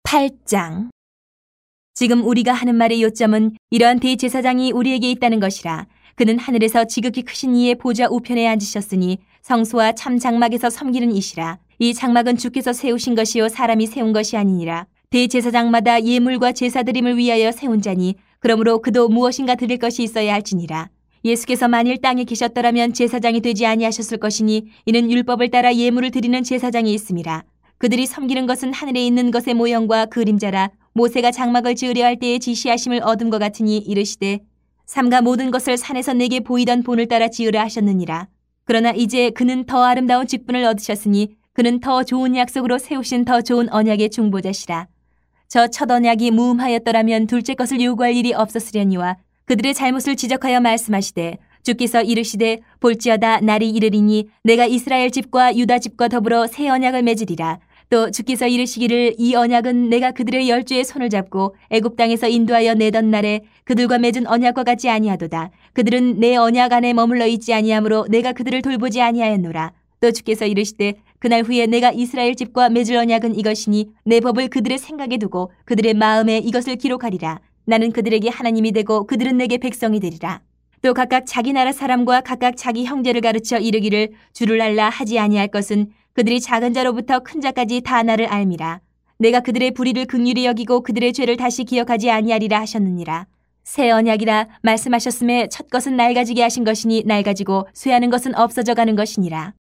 8장. 지금 우리가 하는 말의 요점은 이러한 대제사장이 우리에게 있다는 것이라. 그는 하늘에서 지극히 크신 이의 보좌 우편에 앉으셨으니 성소와 참 장막에서 섬기는 이시라. 이 장막은 주께서 세우신 것이요 사람이 세운 것이 아니니라. 대제사장마다 예물과 제사드림을 위하여 세운 자니 그러므로 그도 무엇인가 드릴 것이 있어야 할지니라. 예수께서 만일 땅에 계셨더라면 제사장이 되지 아니하셨을 것이니 이는 율법을 따라 예물을 드리는 제사장이 있음이라. 그들이 섬기는 것은 하늘에 있는 것의 모형과 그림자라. 모세가 장막을 지으려 할 때에 지시하심을 얻은 것 같으니 이르시되 삼가 모든 것을 산에서 내게 보이던 본을 따라 지으라 하셨느니라. 그러나 이제 그는 더 아름다운 직분을 얻으셨으니 그는 더 좋은 약속으로 세우신 더 좋은 언약의 중보자시라. 저 첫 언약이 무음하였더라면 둘째 것을 요구할 일이 없었으려니와 그들의 잘못을 지적하여 말씀하시되 주께서 이르시되 볼지어다 날이 이르리니 내가 이스라엘 집과 유다 집과 더불어 새 언약을 맺으리라. 또 주께서 이르시기를 이 언약은 내가 그들의 열조의 손을 잡고 애굽 땅에서 인도하여 내던 날에 그들과 맺은 언약과 같지 아니하도다. 그들은 내 언약 안에 머물러 있지 아니하므로 내가 그들을 돌보지 아니하였노라. 또 주께서 이르시되 그날 후에 내가 이스라엘 집과 맺을 언약은 이것이니 내 법을 그들의 생각에 두고 그들의 마음에 이것을 기록하리라. 나는 그들에게 하나님이 되고 그들은 내게 백성이 되리라. 또 각각 자기 나라 사람과 각각 자기 형제를 가르쳐 이르기를 주를 알라 하지 아니할 것은 그들이 작은 자로부터 큰 자까지 다 나를 알미라. 내가 그들의 불의를 긍휼히 여기고 그들의 죄를 다시 기억하지 아니하리라 하셨느니라. 새 언약이라 말씀하셨음에 첫 것은 낡아지게 하신 것이니 낡아지고 쇠하는 것은 없어져 가는 것이니라.